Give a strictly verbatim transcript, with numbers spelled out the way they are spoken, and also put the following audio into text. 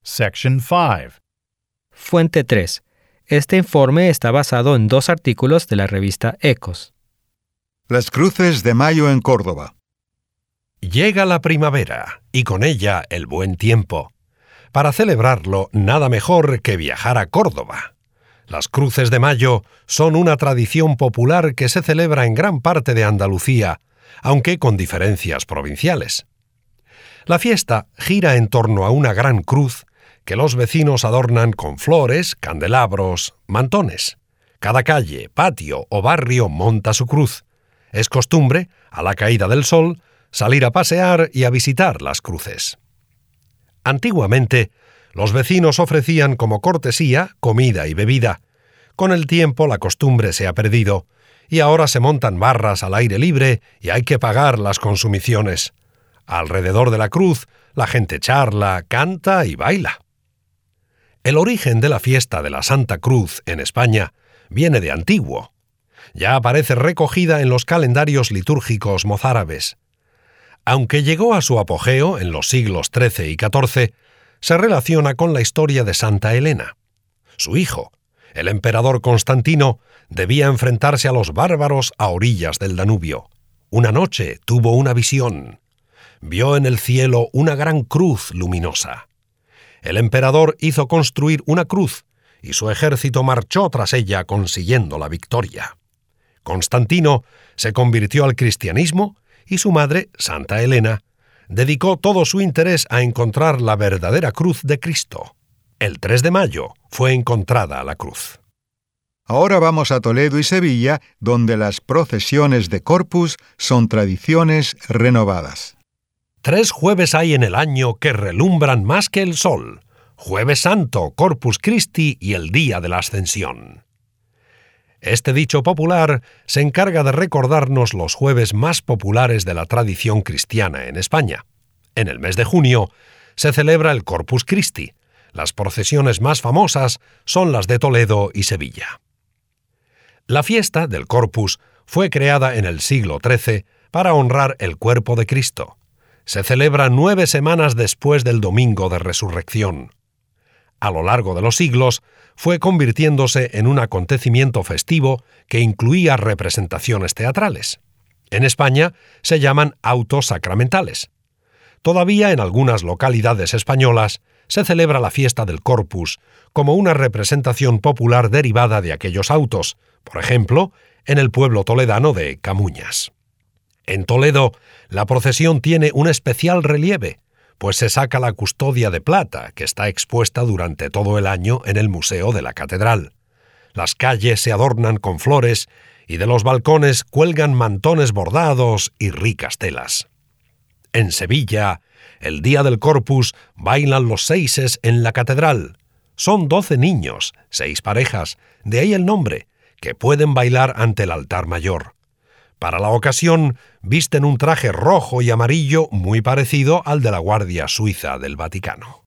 Section five. Fuente tres. Este informe está basado en dos artículos de la revista Ecos. Las cruces de mayo en Córdoba. Llega la primavera y con ella el buen tiempo. Para celebrarlo, nada mejor que viajar a Córdoba. Las cruces de mayo son una tradición popular que se celebra en gran parte de Andalucía, aunque con diferencias provinciales. La fiesta gira en torno a una gran cruz que los vecinos adornan con flores, candelabros, mantones. Cada calle, patio o barrio monta su cruz. Es costumbre, a la caída del sol, salir a pasear y a visitar las cruces. Antiguamente, los vecinos ofrecían como cortesía comida y bebida. Con el tiempo la costumbre se ha perdido, y ahora se montan barras al aire libre y hay que pagar las consumiciones. Alrededor de la cruz, la gente charla, canta y baila. El origen de la fiesta de la Santa Cruz en España viene de antiguo. Ya aparece recogida en los calendarios litúrgicos mozárabes. Aunque llegó a su apogeo en los siglos trece y catorce, se relaciona con la historia de Santa Elena. Su hijo, el emperador Constantino, debía enfrentarse a los bárbaros a orillas del Danubio. Una noche tuvo una visión. Vio en el cielo una gran cruz luminosa. El emperador hizo construir una cruz y su ejército marchó tras ella consiguiendo la victoria. Constantino se convirtió al cristianismo y su madre, Santa Elena, dedicó todo su interés a encontrar la verdadera cruz de Cristo. El tres de mayo fue encontrada la cruz. Ahora vamos a Toledo y Sevilla, donde las procesiones de Corpus son tradiciones renovadas. Tres jueves hay en el año que relumbran más que el sol: Jueves Santo, Corpus Christi y el Día de la Ascensión. Este dicho popular se encarga de recordarnos los jueves más populares de la tradición cristiana en España. En el mes de junio se celebra el Corpus Christi. Las procesiones más famosas son las de Toledo y Sevilla. La fiesta del Corpus fue creada en el siglo trece para honrar el cuerpo de Cristo. Se celebra nueve semanas después del Domingo de Resurrección. A lo largo de los siglos, fue convirtiéndose en un acontecimiento festivo que incluía representaciones teatrales. En España se llaman autos sacramentales. Todavía en algunas localidades españolas se celebra la fiesta del Corpus como una representación popular derivada de aquellos autos, por ejemplo, en el pueblo toledano de Camuñas. En Toledo, la procesión tiene un especial relieve, pues se saca la custodia de plata, que está expuesta durante todo el año en el Museo de la Catedral. Las calles se adornan con flores y de los balcones cuelgan mantones bordados y ricas telas. En Sevilla, el día del Corpus, bailan los seises en la catedral. Son doce niños, seis parejas, de ahí el nombre, que pueden bailar ante el altar mayor. Para la ocasión, visten un traje rojo y amarillo muy parecido al de la Guardia Suiza del Vaticano.